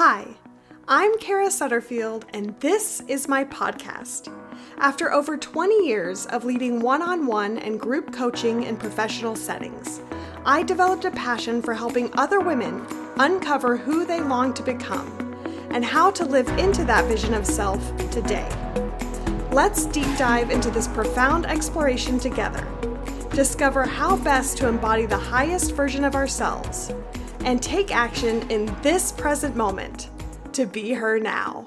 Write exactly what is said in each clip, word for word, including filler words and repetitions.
Hi, I'm Kara Sutterfield, and this is my podcast. After over twenty years of leading one-on-one and group coaching in professional settings, I developed a passion for helping other women uncover who they long to become and how to live into that vision of self today. Let's deep dive into this profound exploration together. Discover how best to embody the highest version of ourselves and take action in this present moment to be her now.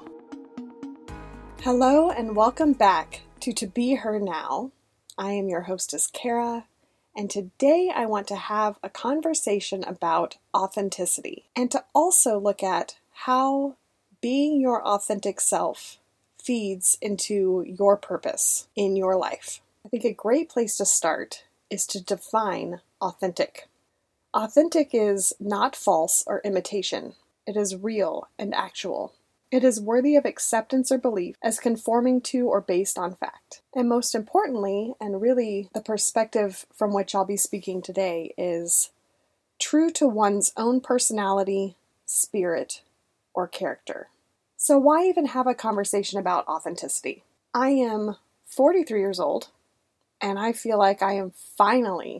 Hello and welcome back to To Be Her Now. I am your hostess, Kara, and today I want to have a conversation about authenticity and to also look at how being your authentic self feeds into your purpose in your life. I think a great place to start is to define authentic. Authentic is not false or imitation. It is real and actual. It is worthy of acceptance or belief as conforming to or based on fact. And most importantly, and really the perspective from which I'll be speaking today, is true to one's own personality, spirit, or character. So why even have a conversation about authenticity? I am forty-three years old, and I feel like I am finally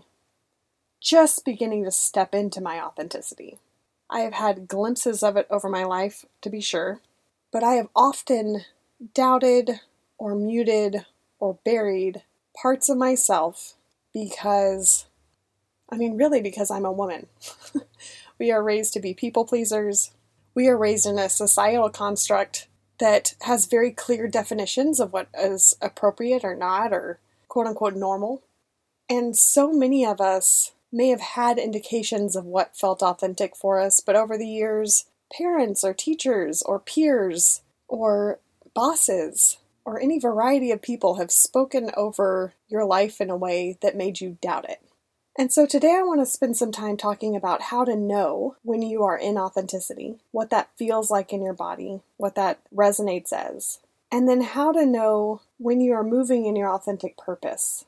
just beginning to step into my authenticity. I have had glimpses of it over my life, to be sure, but I have often doubted or muted or buried parts of myself because, I mean, really because I'm a woman. We are raised to be people pleasers. We are raised in a societal construct that has very clear definitions of what is appropriate or not, or quote unquote normal. And so many of us may have had indications of what felt authentic for us, but over the years, parents or teachers or peers or bosses or any variety of people have spoken over your life in a way that made you doubt it. And so today I want to spend some time talking about how to know when you are in authenticity, what that feels like in your body, what that resonates as, and then how to know when you are moving in your authentic purpose,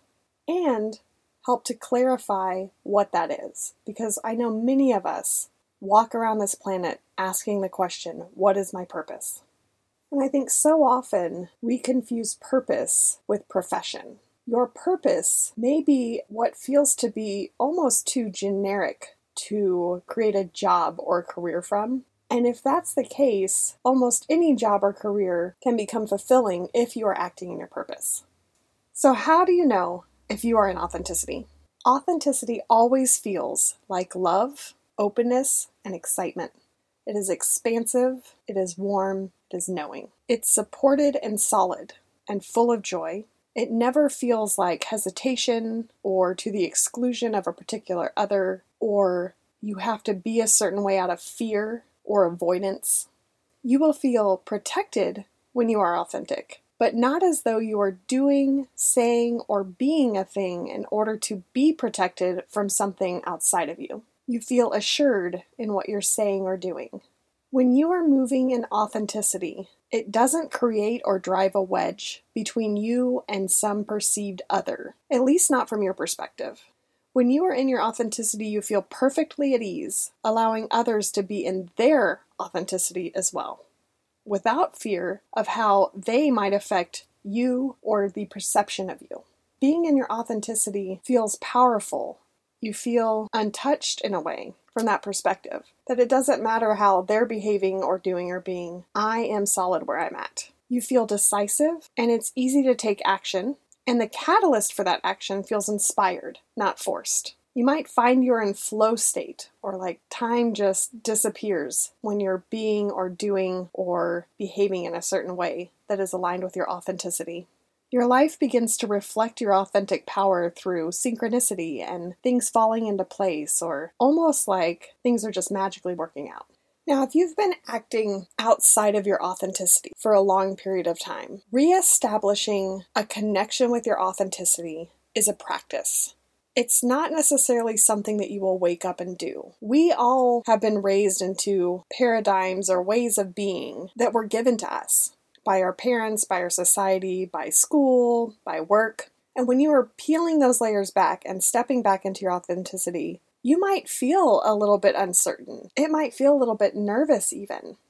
and help to clarify what that is. Because I know many of us walk around this planet asking the question, what is my purpose? And I think so often we confuse purpose with profession. Your purpose may be what feels to be almost too generic to create a job or career from. And if that's the case, almost any job or career can become fulfilling if you are acting in your purpose. So how do you know if you are in authenticity? Authenticity always feels like love, openness, and excitement. It is expansive, it is warm, it is knowing. It's supported and solid and full of joy. It never feels like hesitation or to the exclusion of a particular other, or you have to be a certain way out of fear or avoidance. You will feel protected when you are authentic, but not as though you are doing, saying, or being a thing in order to be protected from something outside of you. You feel assured in what you're saying or doing. When you are moving in authenticity, it doesn't create or drive a wedge between you and some perceived other, at least not from your perspective. When you are in your authenticity, you feel perfectly at ease, allowing others to be in their authenticity as well, without fear of how they might affect you or the perception of you. Being in your authenticity feels powerful. You feel untouched in a way from that perspective, that it doesn't matter how they're behaving or doing or being. I am solid where I'm at. You feel decisive, and it's easy to take action, and the catalyst for that action feels inspired, not forced. You might find you're in flow state, or like time just disappears when you're being or doing or behaving in a certain way that is aligned with your authenticity. Your life begins to reflect your authentic power through synchronicity and things falling into place, or almost like things are just magically working out. Now, if you've been acting outside of your authenticity for a long period of time, reestablishing a connection with your authenticity is a practice. It's not necessarily something that you will wake up and do. We all have been raised into paradigms or ways of being that were given to us by our parents, by our society, by school, by work. And when you are peeling those layers back and stepping back into your authenticity, you might feel a little bit uncertain. It might feel a little bit nervous even.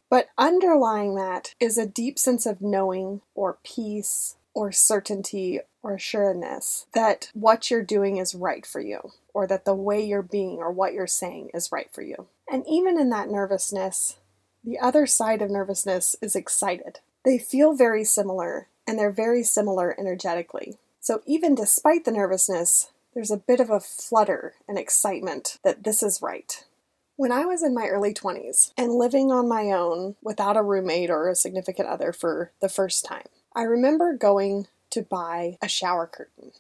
But underlying that is a deep sense of knowing or peace or certainty or assuredness that what you're doing is right for you, or that the way you're being or what you're saying is right for you. And even in that nervousness, the other side of nervousness is excited. They feel very similar, and they're very similar energetically. So even despite the nervousness, there's a bit of a flutter and excitement that this is right. When I was in my early twenties and living on my own without a roommate or a significant other for the first time, I remember going to buy a shower curtain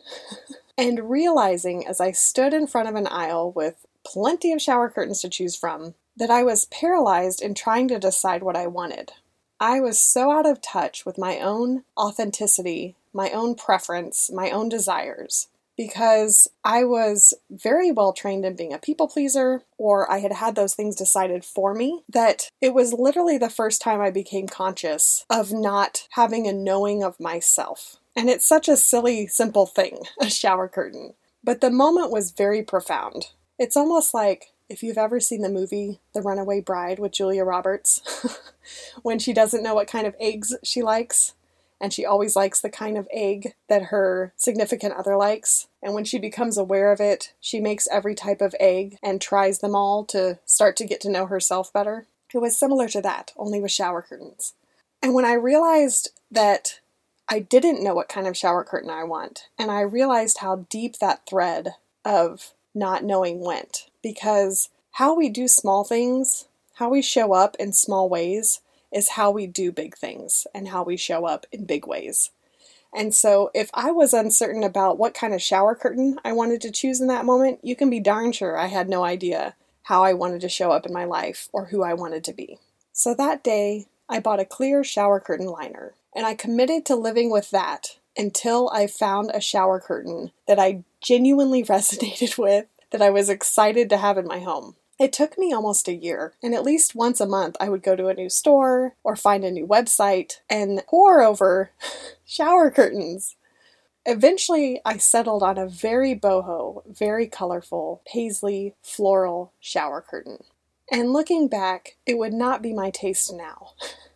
and realizing as I stood in front of an aisle with plenty of shower curtains to choose from that I was paralyzed in trying to decide what I wanted. I was so out of touch with my own authenticity, my own preference, my own desires, because I was very well trained in being a people pleaser, or I had had those things decided for me, that it was literally the first time I became conscious of not having a knowing of myself. And it's such a silly, simple thing, a shower curtain. But the moment was very profound. It's almost like if you've ever seen the movie The Runaway Bride with Julia Roberts, when she doesn't know what kind of eggs she likes, and she always likes the kind of egg that her significant other likes. And when she becomes aware of it, she makes every type of egg and tries them all to start to get to know herself better. It was similar to that, only with shower curtains. And when I realized that I didn't know what kind of shower curtain I want, and I realized how deep that thread of not knowing went, because how we do small things, how we show up in small ways, is how we do big things and how we show up in big ways. And so if I was uncertain about what kind of shower curtain I wanted to choose in that moment, you can be darn sure I had no idea how I wanted to show up in my life or who I wanted to be. So that day, I bought a clear shower curtain liner, and I committed to living with that until I found a shower curtain that I genuinely resonated with, that I was excited to have in my home. It took me almost a year, and at least once a month I would go to a new store or find a new website and pore over shower curtains. Eventually, I settled on a very boho, very colorful, paisley, floral shower curtain. And looking back, it would not be my taste now.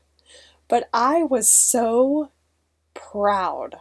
But I was so proud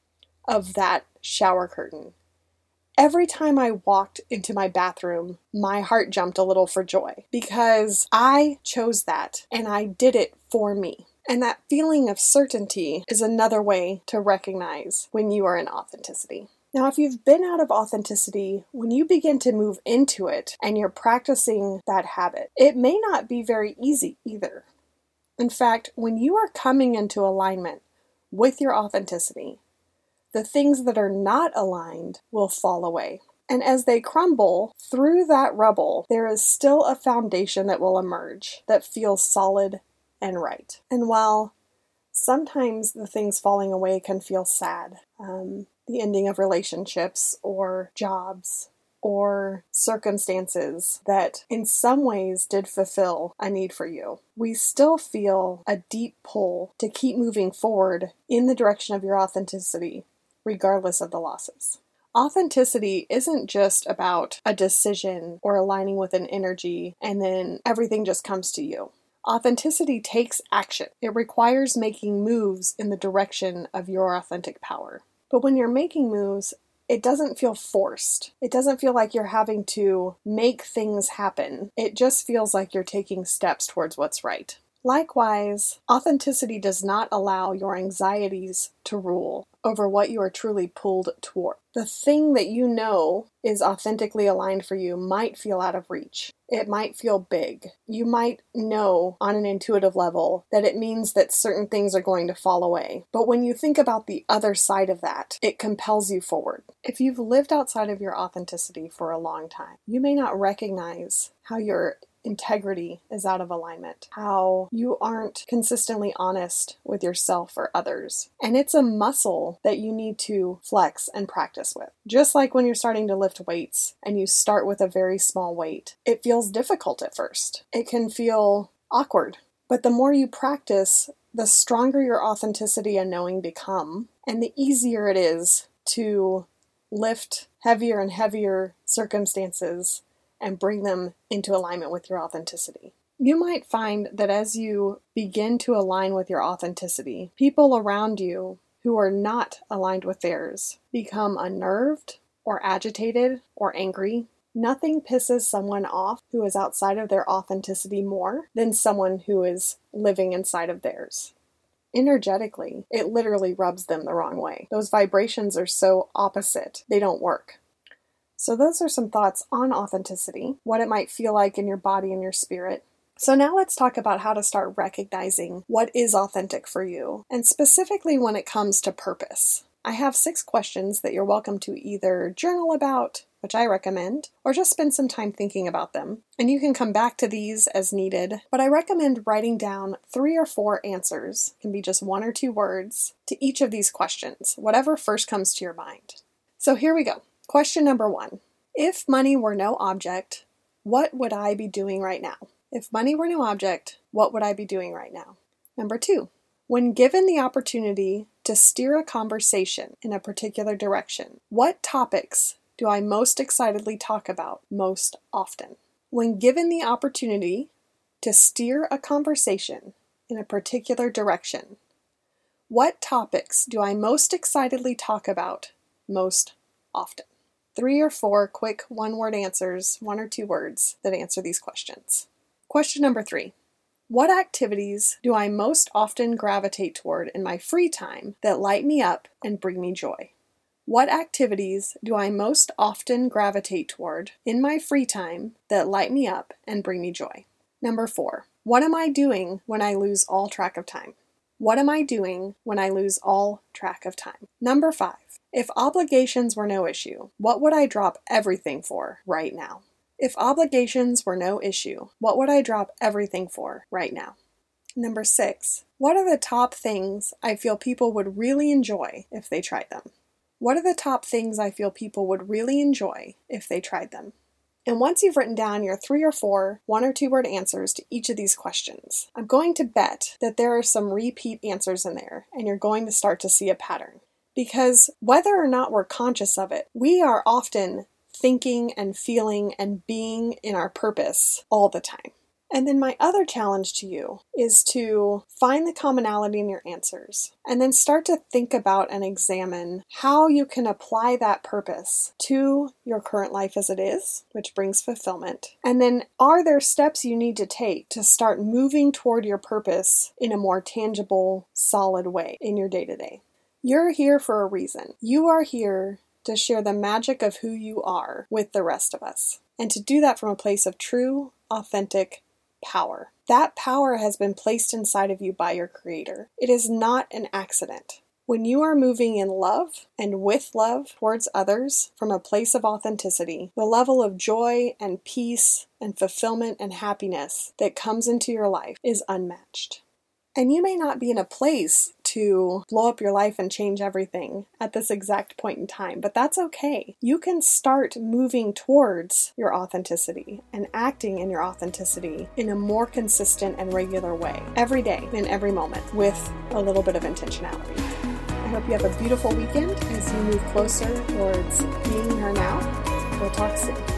of that shower curtain. Every time I walked into my bathroom, my heart jumped a little for joy because I chose that and I did it for me. And that feeling of certainty is another way to recognize when you are in authenticity. Now, if you've been out of authenticity, when you begin to move into it and you're practicing that habit, it may not be very easy either. In fact, when you are coming into alignment with your authenticity, the things that are not aligned will fall away. And as they crumble, through that rubble, there is still a foundation that will emerge that feels solid and right. And while sometimes the things falling away can feel sad, um, the ending of relationships or jobs or circumstances that in some ways did fulfill a need for you, we still feel a deep pull to keep moving forward in the direction of your authenticity, regardless of the losses. Authenticity isn't just about a decision or aligning with an energy and then everything just comes to you. Authenticity takes action. It requires making moves in the direction of your authentic power. But when you're making moves, it doesn't feel forced. It doesn't feel like you're having to make things happen. It just feels like you're taking steps towards what's right. Likewise, authenticity does not allow your anxieties to rule over what you are truly pulled toward. The thing that you know is authentically aligned for you might feel out of reach. It might feel big. You might know on an intuitive level that it means that certain things are going to fall away. But when you think about the other side of that, it compels you forward. If you've lived outside of your authenticity for a long time, you may not recognize how your integrity is out of alignment, how you aren't consistently honest with yourself or others. And it's a muscle that you need to flex and practice with. Just like when you're starting to lift weights and you start with a very small weight, it feels difficult at first. It can feel awkward. But the more you practice, the stronger your authenticity and knowing become, and the easier it is to lift heavier and heavier circumstances and bring them into alignment with your authenticity. You might find that as you begin to align with your authenticity, people around you who are not aligned with theirs become unnerved or agitated or angry. Nothing pisses someone off who is outside of their authenticity more than someone who is living inside of theirs. Energetically, it literally rubs them the wrong way. Those vibrations are so opposite, they don't work. So those are some thoughts on authenticity, what it might feel like in your body and your spirit. So now let's talk about how to start recognizing what is authentic for you, and specifically when it comes to purpose. I have six questions that you're welcome to either journal about, which I recommend, or just spend some time thinking about them. And you can come back to these as needed, but I recommend writing down three or four answers, it can be just one or two words, to each of these questions, whatever first comes to your mind. So here we go. Question number one. If money were no object, what would I be doing right now? If money were no object, what would I be doing right now? Number two. When given the opportunity to steer a conversation in a particular direction, what topics do I most excitedly talk about most often? When given the opportunity to steer a conversation in a particular direction, what topics do I most excitedly talk about most often? Three or four quick one-word answers, one or two words, that answer these questions. Question number three. What activities do I most often gravitate toward in my free time that light me up and bring me joy? What activities do I most often gravitate toward in my free time that light me up and bring me joy? Number four. What am I doing when I lose all track of time? What am I doing when I lose all track of time? Number five. If obligations were no issue, what would I drop everything for right now? If obligations were no issue, what would I drop everything for right now? Number six, what are the top things I feel people would really enjoy if they tried them? What are the top things I feel people would really enjoy if they tried them? And once you've written down your three or four one or two word answers to each of these questions, I'm going to bet that there are some repeat answers in there, and you're going to start to see a pattern. Because whether or not we're conscious of it, we are often thinking and feeling and being in our purpose all the time. And then my other challenge to you is to find the commonality in your answers and then start to think about and examine how you can apply that purpose to your current life as it is, which brings fulfillment. And then are there steps you need to take to start moving toward your purpose in a more tangible, solid way in your day-to-day? You're here for a reason. You are here to share the magic of who you are with the rest of us, and to do that from a place of true, authentic power. That power has been placed inside of you by your Creator. It is not an accident. When you are moving in love and with love towards others from a place of authenticity, the level of joy and peace and fulfillment and happiness that comes into your life is unmatched. And you may not be in a place to blow up your life and change everything at this exact point in time, but that's okay. You can start moving towards your authenticity and acting in your authenticity in a more consistent and regular way, every day, in every moment, with a little bit of intentionality. I hope you have a beautiful weekend as you move closer towards being her now. We'll talk soon.